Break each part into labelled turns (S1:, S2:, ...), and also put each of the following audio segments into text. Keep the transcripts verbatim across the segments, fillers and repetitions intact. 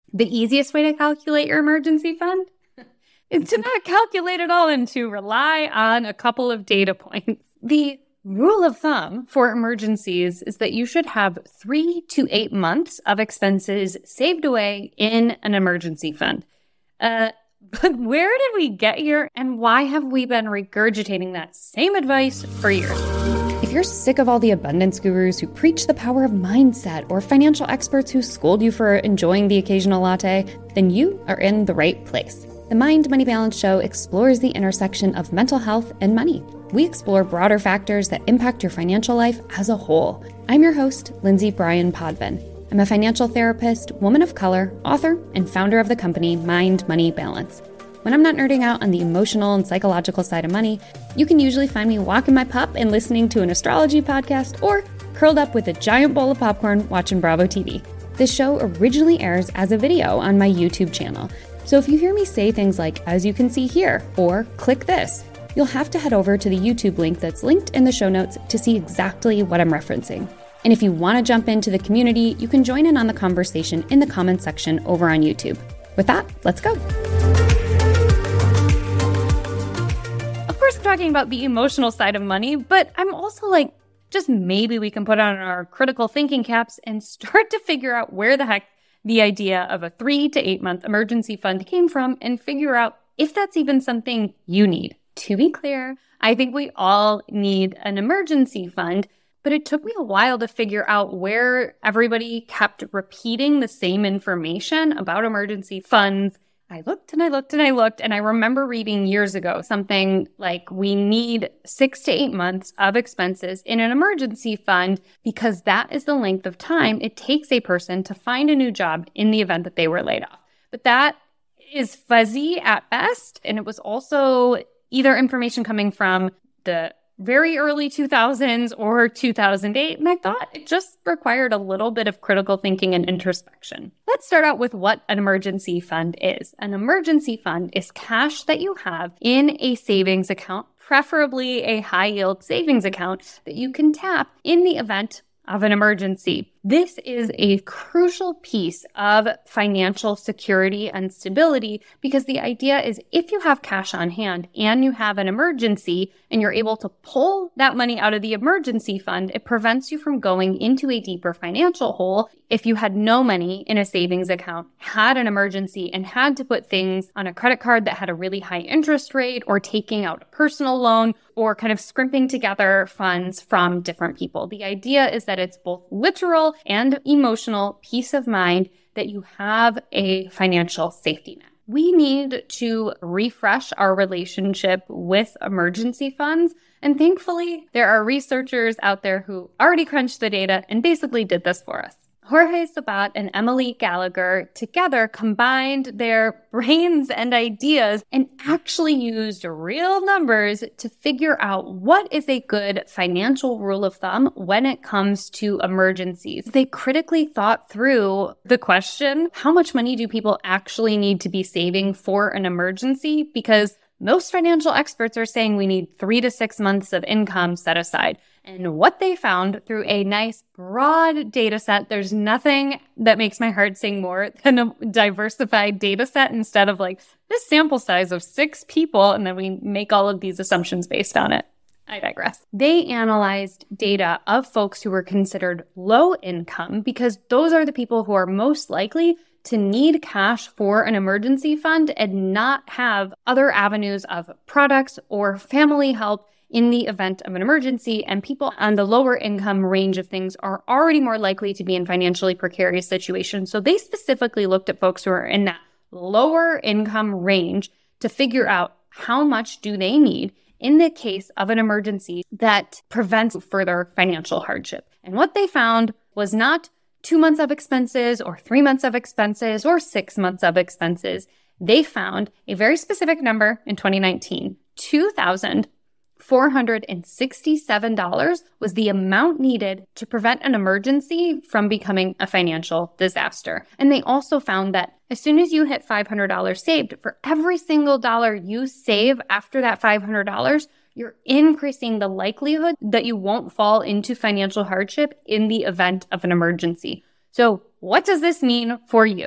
S1: The easiest way to calculate your emergency fund is to not calculate it all and to rely on a couple of data points. The rule of thumb for emergencies is that you should have three to eight months of expenses saved away in an emergency fund. Uh, but where did we get here, and why have we been regurgitating that same advice for years? If you're sick of all the abundance gurus who preach the power of mindset or financial experts who scold you for enjoying the occasional latte, then you are in the right place. The Mind Money Balance Show explores the intersection of mental health and money. We explore broader factors that impact your financial life as a whole. I'm your host, Lindsay Bryan Podvin. I'm a financial therapist, woman of color, author, and founder of the company Mind Money Balance. When I'm not nerding out on the emotional and psychological side of money, you can usually find me walking my pup and listening to an astrology podcast, or curled up with a giant bowl of popcorn watching Bravo T V. This show originally airs as a video on my YouTube channel. So if you hear me say things like, as you can see here, or click this, you'll have to head over to the YouTube link that's linked in the show notes to see exactly what I'm referencing. And if you want to jump into the community, you can join in on the conversation in the comments section over on YouTube. With that, let's go. Of course, we're talking about the emotional side of money, but I'm also like, just maybe we can put on our critical thinking caps and start to figure out where the heck the idea of a three to eight month emergency fund came from and figure out if that's even something you need. To be clear, I think we all need an emergency fund, but it took me a while to figure out where everybody kept repeating the same information about emergency funds. I looked and I looked and I looked, and I remember reading years ago something like, we need six to eight months of expenses in an emergency fund because that is the length of time it takes a person to find a new job in the event that they were laid off. But that is fuzzy at best, and it was also either information coming from the very early two thousands or two thousand eight, and I thought it just required a little bit of critical thinking and introspection. Let's start out with what an emergency fund is. An emergency fund is cash that you have in a savings account, preferably a high-yield savings account that you can tap in the event of an emergency. This is a crucial piece of financial security and stability because the idea is if you have cash on hand and you have an emergency and you're able to pull that money out of the emergency fund, it prevents you from going into a deeper financial hole if you had no money in a savings account, had an emergency, and had to put things on a credit card that had a really high interest rate, or taking out a personal loan, or kind of scrimping together funds from different people. The idea is that it's both literal and emotional peace of mind that you have a financial safety net. We need to refresh our relationship with emergency funds. And thankfully, there are researchers out there who already crunched the data and basically did this for us. Jorge Sabat and Emily Gallagher together combined their brains and ideas and actually used real numbers to figure out what is a good financial rule of thumb when it comes to emergencies. They critically thought through the question, how much money do people actually need to be saving for an emergency? Because most financial experts are saying we need three to six months of income set aside. And what they found through a nice broad data set, there's nothing that makes my heart sing more than a diversified data set instead of like this sample size of six people, and then we make all of these assumptions based on it. I digress. They analyzed data of folks who were considered low income because those are the people who are most likely to need cash for an emergency fund and not have other avenues of products or family help in the event of an emergency. And people on the lower income range of things are already more likely to be in financially precarious situations. So they specifically looked at folks who are in that lower income range to figure out how much do they need in the case of an emergency that prevents further financial hardship. And what they found was not two months of expenses or three months of expenses or six months of expenses. They found a very specific number in twenty nineteen, two thousand four hundred sixty-seven dollars was the amount needed to prevent an emergency from becoming a financial disaster. And they also found that as soon as you hit five hundred dollars saved, for every single dollar you save after that five hundred dollars, you're increasing the likelihood that you won't fall into financial hardship in the event of an emergency. So what does this mean for you?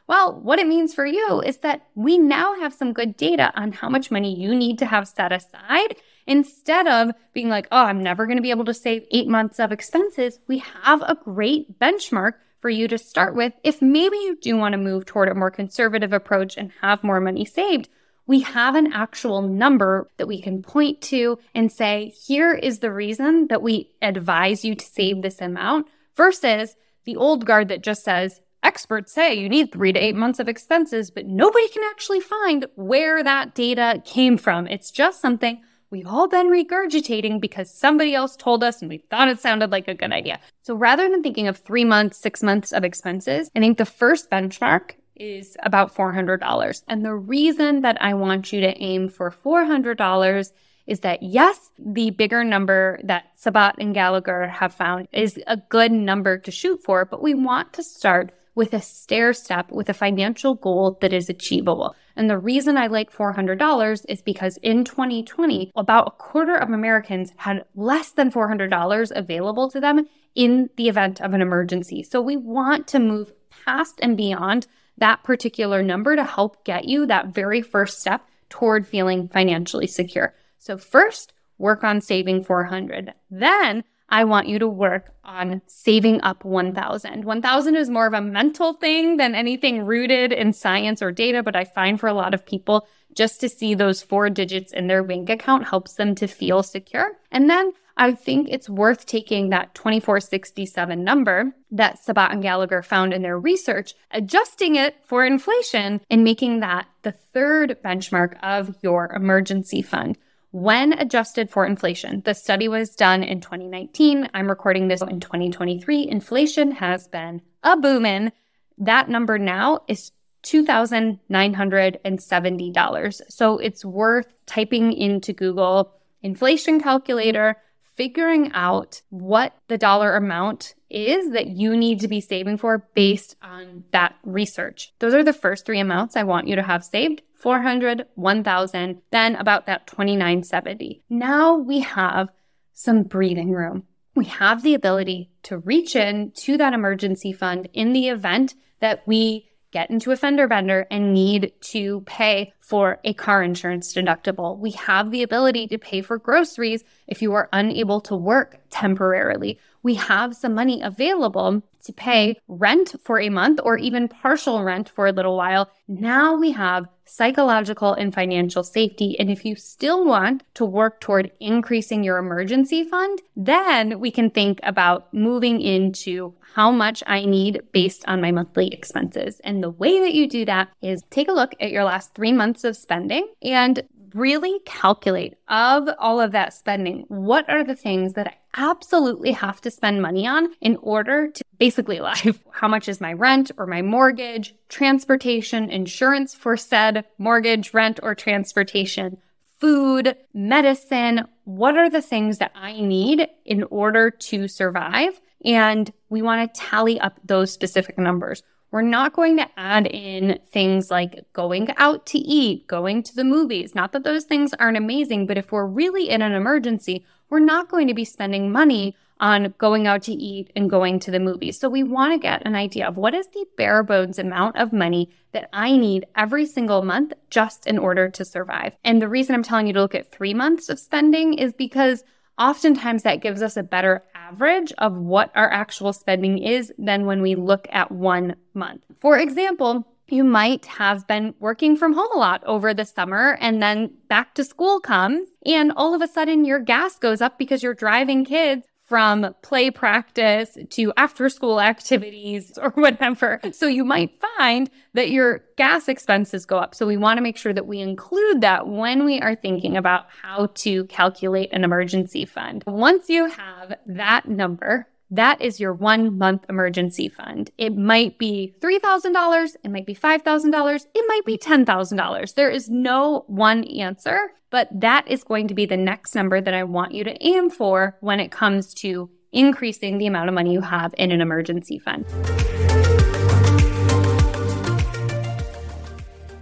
S1: Well, what it means for you is that we now have some good data on how much money you need to have set aside. Instead of being like, oh, I'm never going to be able to save eight months of expenses, we have a great benchmark for you to start with. If maybe you do want to move toward a more conservative approach and have more money saved, we have an actual number that we can point to and say, here is the reason that we advise you to save this amount, versus the old guard that just says, experts say you need three to eight months of expenses, but nobody can actually find where that data came from. It's just something we've all been regurgitating because somebody else told us and we thought it sounded like a good idea. So rather than thinking of three months, six months of expenses, I think the first benchmark is about four hundred dollars. And the reason that I want you to aim for four hundred dollars is that, yes, the bigger number that Sabat and Gallagher have found is a good number to shoot for, but we want to start with a stair step, with a financial goal that is achievable. And the reason I like four hundred dollars is because in twenty twenty, about a quarter of Americans had less than four hundred dollars available to them in the event of an emergency. So we want to move past and beyond that particular number to help get you that very first step toward feeling financially secure. So first, work on saving four hundred dollars. Then I want you to work on saving up one thousand dollars. one thousand dollars is more of a mental thing than anything rooted in science or data, but I find for a lot of people, just to see those four digits in their bank account helps them to feel secure. And then I think it's worth taking that twenty-four sixty-seven number that Sabat and Gallagher found in their research, adjusting it for inflation, and making that the third benchmark of your emergency fund. When adjusted for inflation, the study was done in twenty nineteen. I'm recording this in twenty twenty-three. Inflation has been a boomin'. That number now is two thousand nine hundred seventy dollars. So it's worth typing into Google inflation calculator, figuring out what the dollar amount is that you need to be saving for based on that research. Those are the first three amounts I want you to have saved: four hundred, one thousand, then about that twenty-nine seventy. Now we have some breathing room. We have the ability to reach in to that emergency fund in the event that we get into a fender bender and need to pay for a car insurance deductible. We have the ability to pay for groceries if you are unable to work temporarily. We have some money available to pay rent for a month or even partial rent for a little while. Now we have psychological and financial safety. And if you still want to work toward increasing your emergency fund, then we can think about moving into how much I need based on my monthly expenses. And the way that you do that is take a look at your last three months of spending and really calculate, of all of that spending, what are the things that I absolutely have to spend money on in order to basically live? How much is my rent or my mortgage, transportation, insurance for said mortgage, rent, or transportation, food, medicine? What are the things that I need in order to survive? And we want to tally up those specific numbers. We're not going to add in things like going out to eat, going to the movies. Not that those things aren't amazing, but if we're really in an emergency, we're not going to be spending money on going out to eat and going to the movies. So we want to get an idea of what is the bare bones amount of money that I need every single month just in order to survive. And the reason I'm telling you to look at three months of spending is because oftentimes that gives us a better average of what our actual spending is than when we look at one month. For example, you might have been working from home a lot over the summer and then back to school comes and all of a sudden your gas goes up because you're driving kids from play practice to after school activities or whatever. So you might find that your gas expenses go up. So we want to make sure that we include that when we are thinking about how to calculate an emergency fund. Once you have that number, that is your one month emergency fund. It might be three thousand dollars, it might be five thousand dollars, it might be ten thousand dollars. There is no one answer, but that is going to be the next number that I want you to aim for when it comes to increasing the amount of money you have in an emergency fund. If this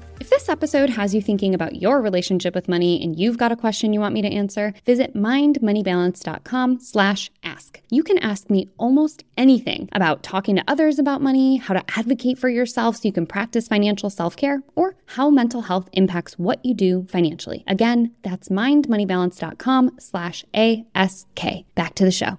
S1: this episode has you thinking about your relationship with money and you've got a question you want me to answer, visit mindmoneybalance.com slash ask. You can ask me almost anything about talking to others about money, how to advocate for yourself so you can practice financial self-care, or how mental health impacts what you do financially. Again, that's mindmoneybalance.com slash ASK. Back to the show.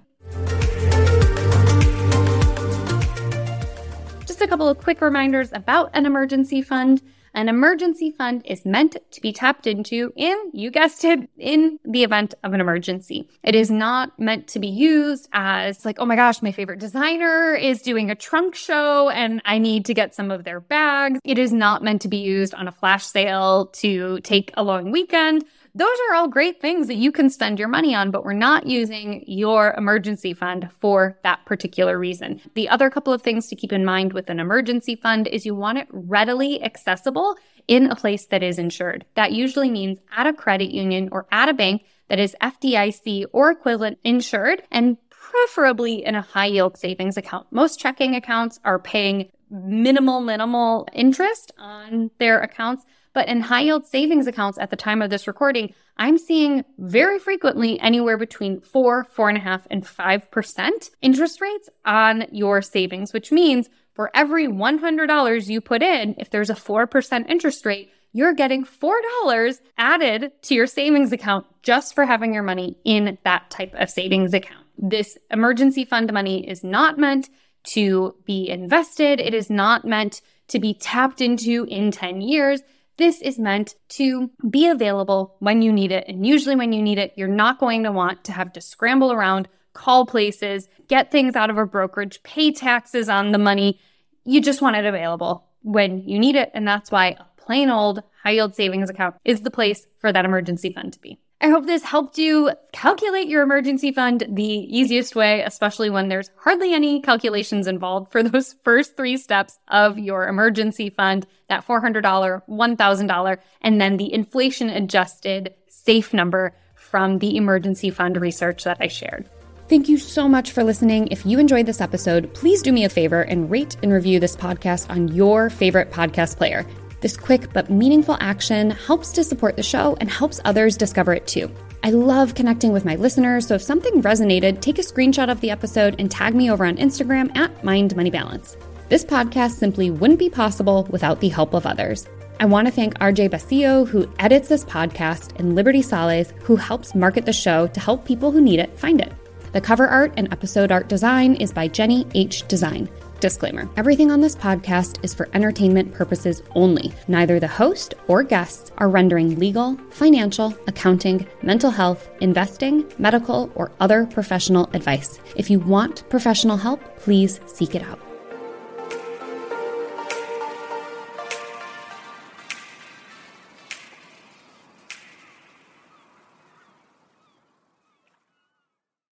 S1: Just a couple of quick reminders about an emergency fund. An emergency fund is meant to be tapped into in, you guessed it, in the event of an emergency. It is not meant to be used as like, oh my gosh, my favorite designer is doing a trunk show and I need to get some of their bags. It is not meant to be used on a flash sale to take a long weekend. Those are all great things that you can spend your money on, but we're not using your emergency fund for that particular reason. The other couple of things to keep in mind with an emergency fund is you want it readily accessible in a place that is insured. That usually means at a credit union or at a bank that is F D I C or equivalent insured, and preferably in a high yield savings account. Most checking accounts are paying minimal, minimal interest on their accounts. But in high yield savings accounts at the time of this recording, I'm seeing very frequently anywhere between four, four and a half, and five percent interest rates on your savings, which means for every one hundred dollars you put in, if there's a four percent interest rate, you're getting four dollars added to your savings account just for having your money in that type of savings account. This emergency fund money is not meant to be invested. It is not meant to be tapped into in ten years. This is meant to be available when you need it. And usually when you need it, you're not going to want to have to scramble around, call places, get things out of a brokerage, pay taxes on the money. You just want it available when you need it. And that's why a plain old high yield savings account is the place for that emergency fund to be. I hope this helped you calculate your emergency fund the easiest way, especially when there's hardly any calculations involved for those first three steps of your emergency fund, that four hundred dollars, one thousand dollars, and then the inflation-adjusted safe number from the emergency fund research that I shared. Thank you so much for listening. If you enjoyed this episode, please do me a favor and rate and review this podcast on your favorite podcast player. This quick but meaningful action helps to support the show and helps others discover it too. I love connecting with my listeners, so if something resonated, take a screenshot of the episode and tag me over on Instagram at Mind Money Balance. This podcast simply wouldn't be possible without the help of others. I want to thank R J Basillo, who edits this podcast, and Liberty Sales, who helps market the show to help people who need it find it. The cover art and episode art design is by Jenny H. Design. Disclaimer: everything on this podcast is for entertainment purposes only. Neither the host or guests are rendering legal, financial, accounting, mental health, investing, medical, or other professional advice. If you want professional help, please seek it out.